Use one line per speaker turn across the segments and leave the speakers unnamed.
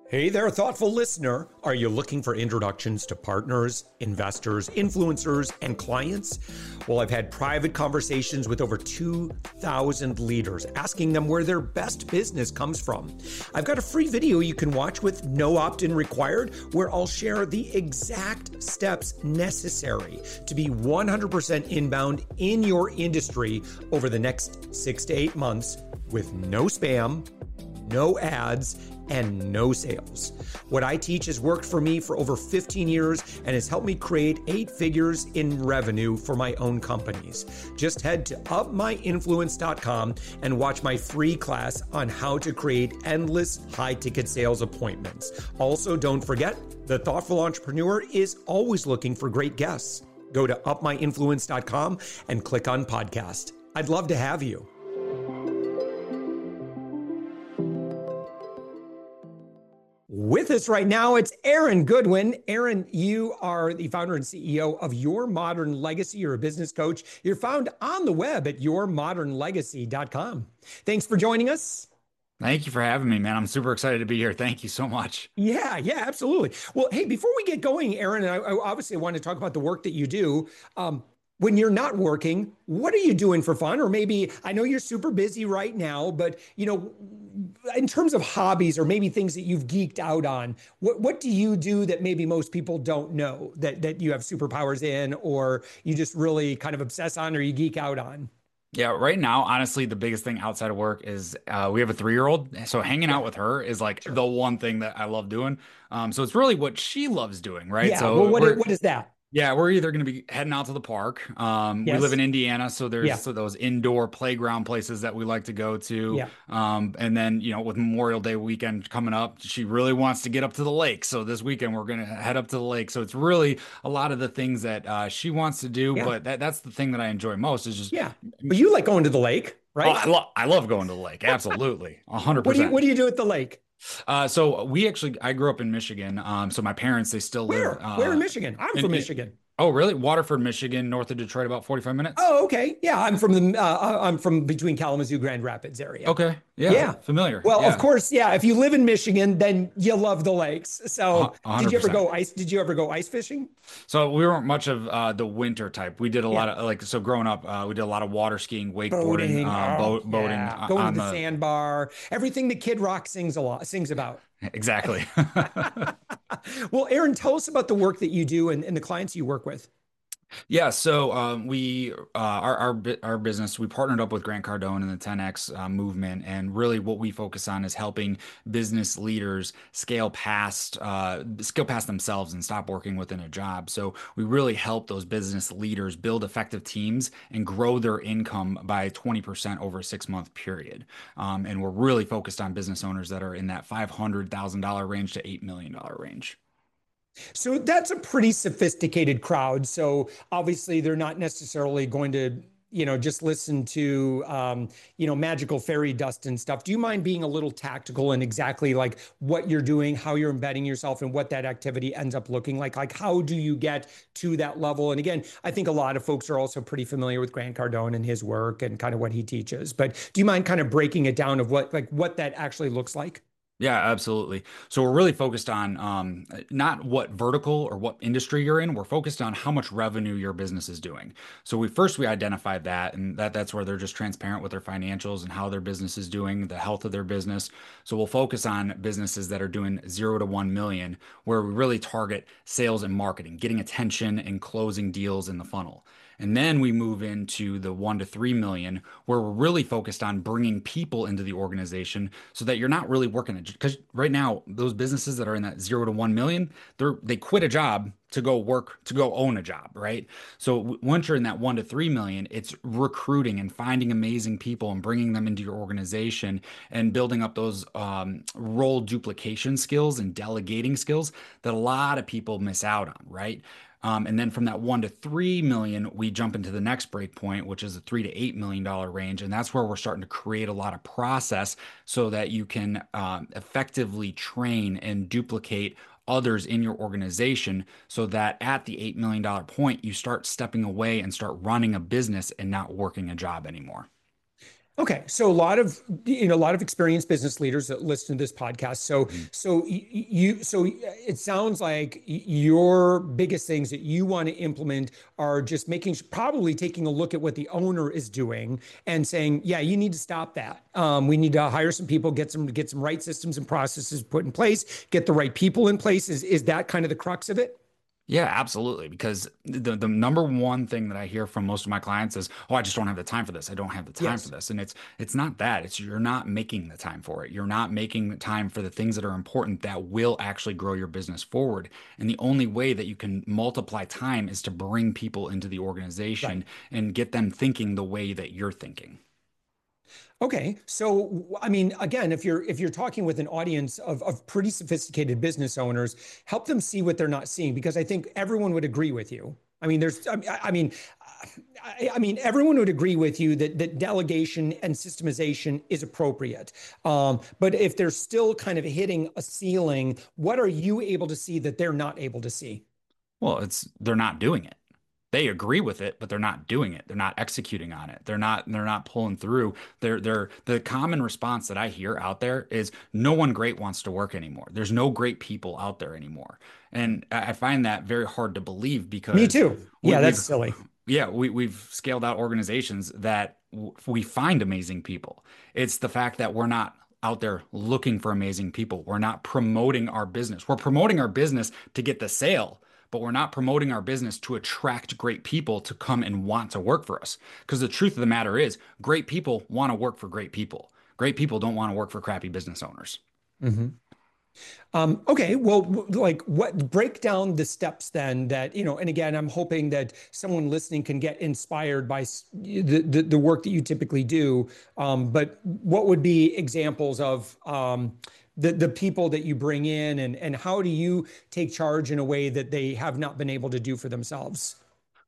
Hey there, thoughtful listener. Are you looking for introductions to partners, investors, influencers, and clients? Well, I've had private conversations with over 2,000 leaders, asking them where their best business comes from. I've got a free video you can watch with no opt-in required, where I'll share the exact steps necessary to be 100% inbound in your industry over the next 6 to 8 months with no spam, no ads, and no sales. What I teach has worked for me for over 15 years and has helped me create 8 figures in revenue for my own companies. Just head to upmyinfluence.com and watch my free class on how to create endless high-ticket sales appointments. Also, don't forget, the Thoughtful Entrepreneur is always looking for great guests. Go to upmyinfluence.com and click on podcast. I'd love to have you. With us right now, it's Aaron Goodwin. Aaron, you are the founder and CEO of Your Modern Legacy. You're a business coach. You're found on the web at yourmodernlegacy.com. Thanks for joining us.
Thank you for having me, man. I'm super excited to be here. Thank you so much.
Yeah, absolutely. Well, hey, before we get going, Aaron, and I obviously want to talk about the work that you do. When you're not working, what are you doing for fun? Or maybe, I know you're super busy right now, but in terms of hobbies or maybe things that you've geeked out on, what do you do that maybe most people don't know that you have superpowers in, or you just really kind of obsess on, or you geek out on?
Yeah, right now, honestly, the biggest thing outside of work is we have a 3-year-old. So hanging
Yeah,
out with her is like
sure.
the one thing that I love doing. So it's really what she loves doing, right?
Yeah, well,
So
what is that?
we're either going to be heading out to the park. We live
Yes.
in Indiana, so there's
Yeah,
so those indoor playground places that we like to go to.
yeah.
And then, with Memorial Day weekend coming up, she really wants to get up to the lake. So this weekend we're going to head up to the lake. So it's really a lot of the things that she wants to do,
Yeah.
but that's the thing that I enjoy most is just,
Yeah. But you like going to the lake,
oh,
right?
I love going to the lake. Absolutely.
What do you
100%.
what do you do at the lake?
I grew up in Michigan. So my parents, they still live,
Where in Michigan? I'm from
in
Michigan.
oh, really? Waterford, Michigan, north of Detroit, about 45 minutes.
Oh, okay. Yeah, I'm from between Kalamazoo, Grand Rapids area.
Okay. Yeah.
Yeah.
Familiar.
Well, of
Yeah.
course, yeah. If you live in Michigan, then you love the lakes. So,
A 100%.
Did you ever go ice fishing?
So we weren't much of the winter type. We did a
Yeah.
lot of so growing up, we did a lot of water skiing, wakeboarding,
Boating. Oh,
boating
yeah. Going to
on
the
the
sandbar. Everything that Kid Rock sings about.
exactly.
Well, Aaron, tell us about the work that you do and the clients you work with.
Yeah, so we our business we partnered up with Grant Cardone and the 10X movement, and really what we focus on is helping business leaders scale past themselves and stop working within a job. So we really help those business leaders build effective teams and grow their income by 20% over a 6-month period. And we're really focused on business owners that are in that $500,000 range to $8 million range.
So that's a pretty sophisticated crowd. So obviously they're not necessarily going to, just listen to, magical fairy dust and stuff. Do you mind being a little tactical in exactly like what you're doing, how you're embedding yourself, and what that activity ends up looking like? Like, how do you get to that level? And again, I think a lot of folks are also pretty familiar with Grant Cardone and his work and kind of what he teaches. But do you mind kind of breaking it down of what that actually looks like?
Yeah, absolutely. So we're really focused on not what vertical or what industry you're in. We're focused on how much revenue your business is doing. So we identified that, and that's where they're just transparent with their financials and how their business is doing, the health of their business. So we'll focus on businesses that are doing 0 to 1 million, where we really target sales and marketing, getting attention and closing deals in the funnel. And then we move into the 1 to 3 million, where we're really focused on bringing people into the organization so that you're not really working because right now those businesses that are in that 0 to 1 million, they quit a job to go work to go own a job, right? So once you're in that 1 to 3 million, it's recruiting and finding amazing people and bringing them into your organization and building up those role duplication skills and delegating skills that a lot of people miss out on, right? And then from that 1 to 3 million, we jump into the next break point, which is the $3 to $8 million range. And that's where we're starting to create a lot of process so that you can effectively train and duplicate others in your organization so that at the $8 million point, you start stepping away and start running a business and not working a job anymore.
Okay, so a lot of experienced business leaders that listen to this podcast.
Mhm.
So it sounds like your biggest things that you want to implement are just probably taking a look at what the owner is doing and saying, yeah, you need to stop that. We need to hire some people, get some right systems and processes put in place, get the right people in place. Is that kind of the crux of it?
Yeah, absolutely. Because the number one thing that I hear from most of my clients is, "Oh, I just don't have the time for this. I don't have the time for
Yes.
this." And it's not that. It's you're not making the time for it. You're not making the time for the things that are important that will actually grow your business forward. And the only way that you can multiply time is to bring people into the
Right.
organization and get them thinking the way that you're thinking.
Okay, so I mean, again, if you're talking with an audience of pretty sophisticated business owners, help them see what they're not seeing because I think everyone would agree with you. I mean, everyone would agree with you that delegation and systemization is appropriate. But if they're still kind of hitting a ceiling, what are you able to see that they're not able to see?
Well, it's they're not doing it. They agree with it, but they're not doing it. They're not executing on it. They're not pulling through. They're the common response that I hear out there is no one great wants to work anymore. There's no great people out there anymore. And I find that very hard to believe
Me
because
too.
we,
Yeah, that's
we've
silly.
yeah, we've scaled out organizations that we find amazing people. It's the fact that we're not out there looking for amazing people. We're not promoting our business. We're promoting our business to get the sale, but we're not promoting our business to attract great people to come and want to work for us. Because the truth of the matter is, great people want to work for great people. Great people don't want to work for crappy business owners.
Mhm. Okay, well, like what break down the steps then that, and again, I'm hoping that someone listening can get inspired by the work that you typically do. But what would be examples of the people that you bring in and how do you take charge in a way that they have not been able to do for themselves?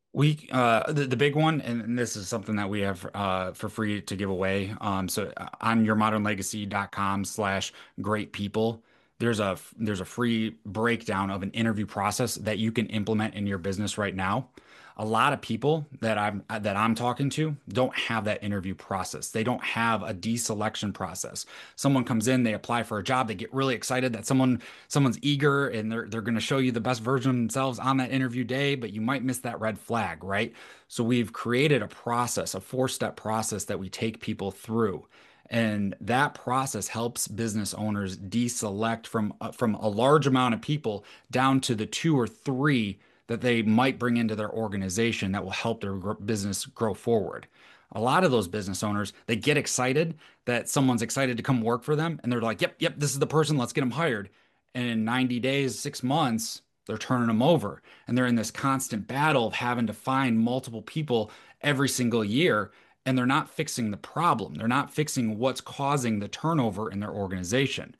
The big one, and this is something that we have for free to give away. So on yourmodernlegacy.com/slash great people, there's a free breakdown of an interview process that you can implement in your business right now. A lot of people that I'm talking to don't have that interview process. They don't have a deselection process. Someone comes in, they apply for a job, they get really excited that someone's eager and they're going to show you the best version of themselves on that interview day, but you might miss that red flag, right? So we've created a process, a four-step process that we take people through. And that process helps business owners deselect from a large amount of people down to the two or three that they might bring into their organization that will help their business grow forward. A lot of those business owners, they get excited that someone's excited to come work for them, and they're like, "Yep, yep, this is the person. Let's get them hired." And in 90 days, 6 months, they're turning them over, and they're in this constant battle of having to find multiple people every single year, and they're not fixing the problem. They're not fixing what's causing the turnover in their organization.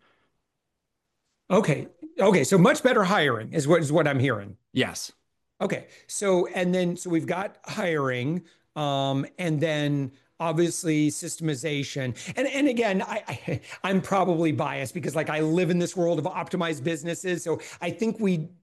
Okay. Okay, so much better hiring is what I'm hearing.
Yes.
Okay. So we've got hiring, and then obviously systemization. And again, I'm probably biased because like I live in this world of optimized businesses. So I think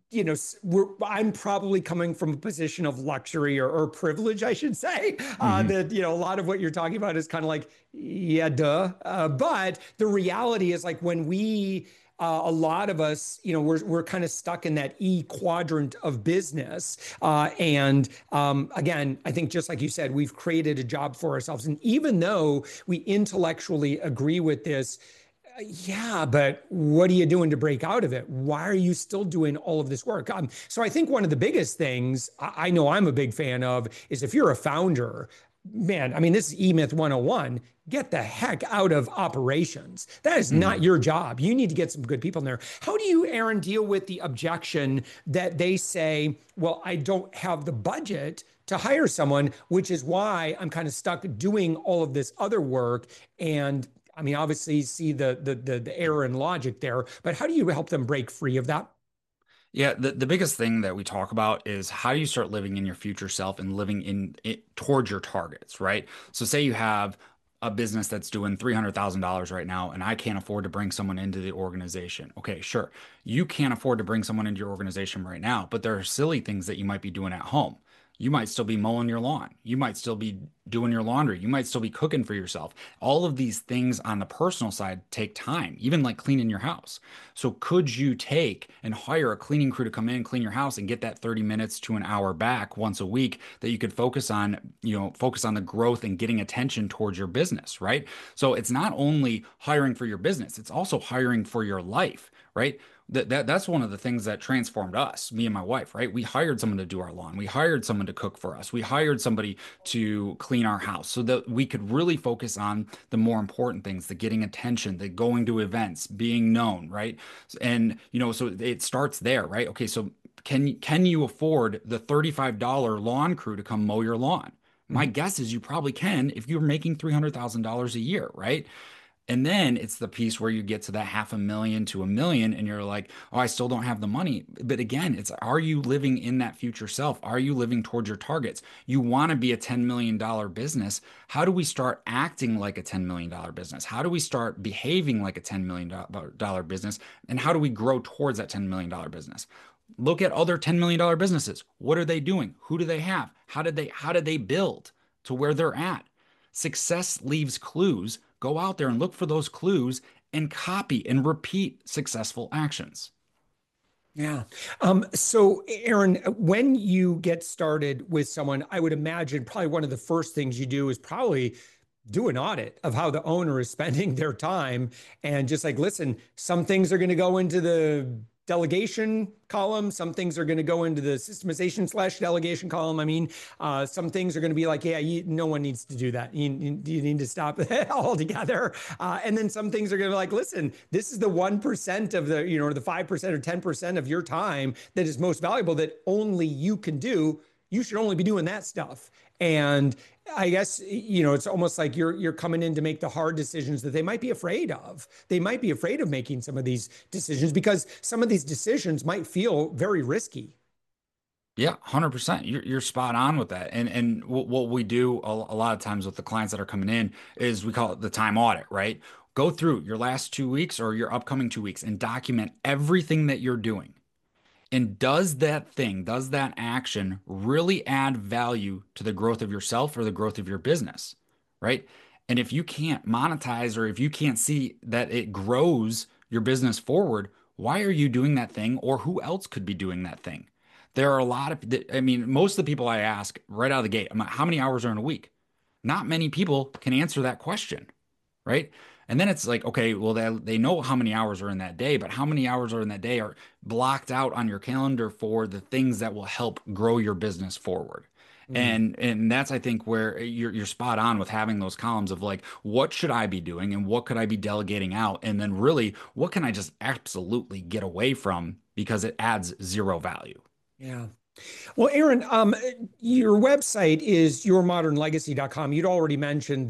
I'm probably coming from a position of luxury or privilege, I should say.
Hmm.
That, a lot of what you're talking about is kind of like, yeah, duh. But the reality is like when a lot of us, we're kind of stuck in that E quadrant of business. And again, I think just like you said, we've created a job for ourselves. And even though we intellectually agree with this, yeah, but what are you doing to break out of it? Why are you still doing all of this work? So I think one of the biggest things I know I'm a big fan of is if you're a founder, man, I mean, this is E-Myth 101. Get the heck out of operations. That is not
Hmm.
your job. You need to get some good people in there. How do you, Aaron, deal with the objection that they say, well, I don't have the budget to hire someone, which is why I'm kind of stuck doing all of this other work. And I mean, obviously, see the error in logic there, but how do you help them break free of that?
Yeah, the biggest thing that we talk about is how do you start living in your future self and living in it towards your targets, right? So say you have a business that's doing $300,000 right now, and I can't afford to bring someone into the organization. Okay, sure. You can't afford to bring someone into your organization right now, but there are silly things that you might be doing at home. You might still be mowing your lawn. You might still be doing your laundry. You might still be cooking for yourself. All of these things on the personal side take time, even like cleaning your house. So could you take and hire a cleaning crew to come in, clean your house and get that 30 minutes to an hour back once a week that you could focus on, focus on the growth and getting attention towards your business, right? So it's not only hiring for your business, it's also hiring for your life, right? That's one of the things that transformed us, me and my wife, right? We hired someone to do our lawn. We hired someone to cook for us. We hired somebody to clean our house so that we could really focus on the more important things, the getting attention, the going to events, being known, right? And so it starts there, right? Okay, so can you afford the $35 lawn crew to come mow your lawn? My guess is you probably can if you're making $300,000 a year, right? And then it's the piece where you get to that 500,000 to 1 million and you're like, oh, I still don't have the money. But again, it's, are you living in that future self? Are you living towards your targets? You want to be a $10 million business. How do we start acting like a $10 million business? How do we start behaving like a $10 million business? And how do we grow towards that $10 million business? Look at other $10 million businesses. What are they doing? Who do they have? How did they build to where they're at? Success leaves clues. Go out there and look for those clues and copy and repeat successful actions.
Yeah. So, Aaron, when you get started with someone, I would imagine probably one of the first things you do is probably do an audit of how the owner is spending their time and just like, listen, some things are going to go into the delegation column. Some things are going to go into the systemization/delegation column. I mean, some things are going to be like, yeah, no one needs to do that. You need to stop that altogether. And then some things are going to be like, listen, this is the 1% of the, or the 5% or 10% of your time that is most valuable that only you can do. You should only be doing that stuff. And I guess, it's almost like you're coming in to make the hard decisions that they might be afraid of. They might be afraid of making some of these decisions because some of these decisions might feel very risky.
Yeah, 100%. You're spot on with that. And what we do a lot of times with the clients that are coming in is we call it the time audit, right? Go through your last 2 weeks or your upcoming 2 weeks and document everything that you're doing. And does that action really add value to the growth of yourself or the growth of your business, right? And if you can't monetize or if you can't see that it grows your business forward, why are you doing that thing or who else could be doing that thing? There are a lot of, I mean, most of the people I ask right out of the gate, I'm like, how many hours are in a week? Not many people can answer that question, right? And then it's like, okay, well, they know how many hours are in that day, but how many hours are in that day are blocked out on your calendar for the things that will help grow your business forward.
Mm.
And that's I think where you're spot on with having those columns of like, what should I be doing and what could I be delegating out? And then really, what can I just absolutely get away from because it adds zero value?
Yeah. Well, Aaron, your website is yourmodernlegacy.com. You'd already mentioned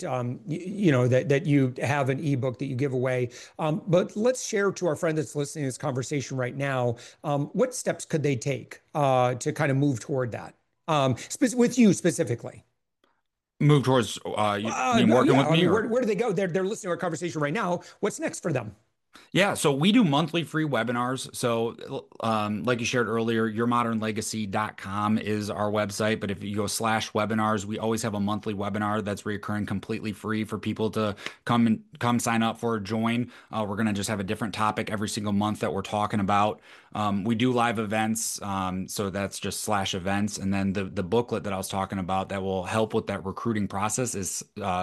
that you have an ebook that you give away. But let's share to our friend that's listening to this conversation right now. What steps could they take to kind of move toward that? With you specifically.
Move towards you mean
No,
working
yeah.
with
I
me
mean,
or
where do they go? They're listening to our conversation right now. What's next for them?
yeah, so we do monthly free webinars. So, like you shared earlier, yourmodernlegacy.com is our website. But if you go /webinars, we always have a monthly webinar that's recurring completely free for people to come sign up for, join. We're going to just have a different topic every single month that we're talking about. We do live events. So that's just /events. And then the booklet that I was talking about that will help with that recruiting process is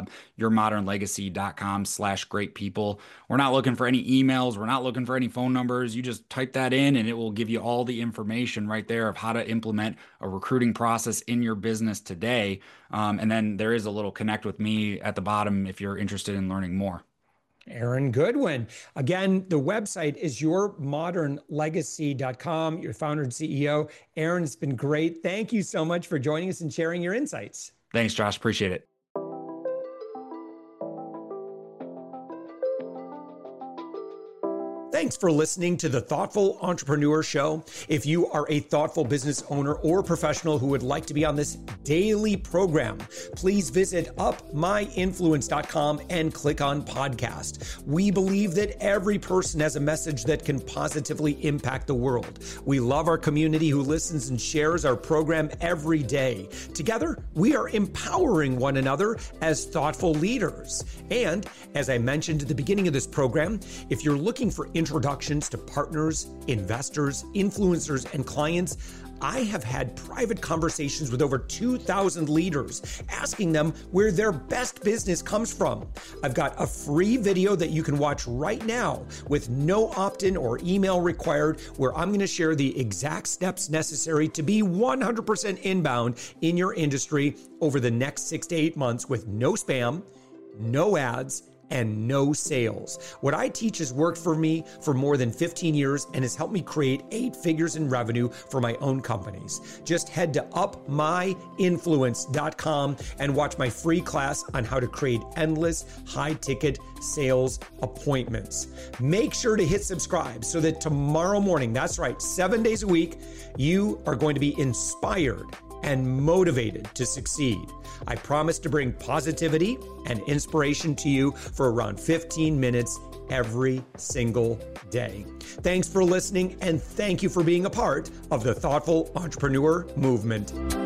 yourmodernlegacy.com/great people. We're not looking for any emails. We're not looking for any phone numbers. You just type that in and it will give you all the information right there of how to implement a recruiting process in your business today. And then there is a little connect with me at the bottom if you're interested in learning more.
Aaron Goodwin. Again, the website is yourmodernlegacy.com. Your founder and CEO. Aaron, it's been great. Thank you so much for joining us and sharing your insights.
Thanks, Josh. Appreciate it.
Thanks for listening to the Thoughtful Entrepreneur Show. If you are a thoughtful business owner or professional who would like to be on this daily program, please visit upmyinfluence.com and click on podcast. We believe that every person has a message that can positively impact the world. We love our community who listens and shares our program every day. Together, we are empowering one another as thoughtful leaders. And as I mentioned at the beginning of this program, if you're looking for introductions to partners, investors, influencers, and clients, I have had private conversations with over 2,000 leaders, asking them where their best business comes from. I've got a free video that you can watch right now with no opt-in or email required, where I'm going to share the exact steps necessary to be 100% inbound in your industry over the next 6 to 8 months with no spam, no ads, and no sales. What I teach has worked for me for more than 15 years and has helped me create 8 figures in revenue for my own companies. Just head to upmyinfluence.com and watch my free class on how to create endless high-ticket sales appointments. Make sure to hit subscribe so that tomorrow morning, that's right, 7 days a week, you are going to be inspired and motivated to succeed. I promise to bring positivity and inspiration to you for around 15 minutes every single day. Thanks for listening, and thank you for being a part of the Thoughtful Entrepreneur Movement.